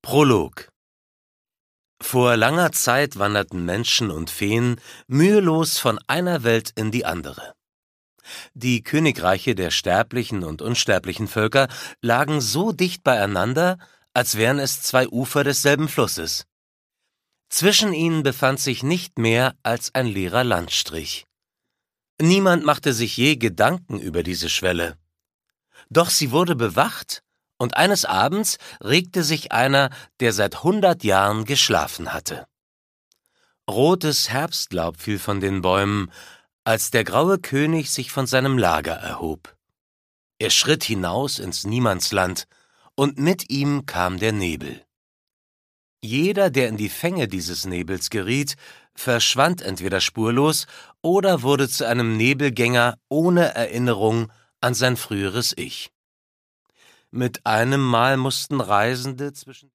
Prolog. Vor langer Zeit wanderten Menschen und Feen mühelos von einer Welt in die andere. Die Königreiche der sterblichen und unsterblichen Völker lagen so dicht beieinander, als wären es zwei Ufer desselben Flusses. Zwischen ihnen befand sich nicht mehr als ein leerer Landstrich. Niemand machte sich je Gedanken über diese Schwelle. Doch sie wurde bewacht, und eines Abends regte sich einer, der seit 100 Jahren geschlafen hatte. Rotes Herbstlaub fiel von den Bäumen, als der graue König sich von seinem Lager erhob. Er schritt hinaus ins Niemandsland, und mit ihm kam der Nebel. Jeder, der in die Fänge dieses Nebels geriet, verschwand entweder spurlos oder wurde zu einem Nebelgänger ohne Erinnerung an sein früheres Ich. Mit einem Mal mussten Reisende zwischen